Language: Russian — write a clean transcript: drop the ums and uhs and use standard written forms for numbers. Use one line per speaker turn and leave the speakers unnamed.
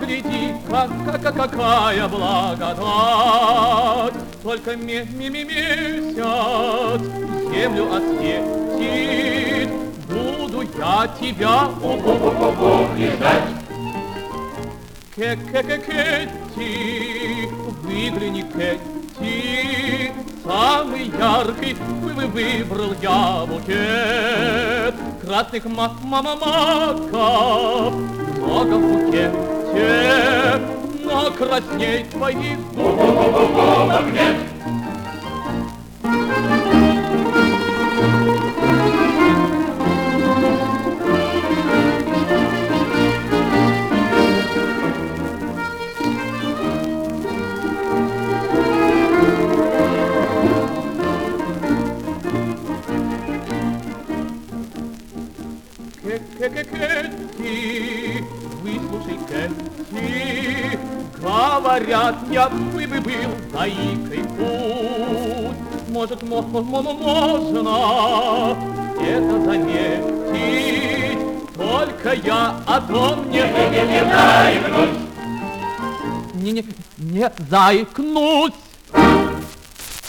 Погляди, какая благодать, только месяц землю осветит, буду я тебя
лежать.
Кэти, выгляни, Кэти, самый яркий выбрал я букет красных маков, много в букете, но красней твоих
губок нет.
Кэти, выслушай, Кэти, говорят, я был заикой путь. Может, можно это заметить, только я о том не
заикнусь.
Не заикнусь.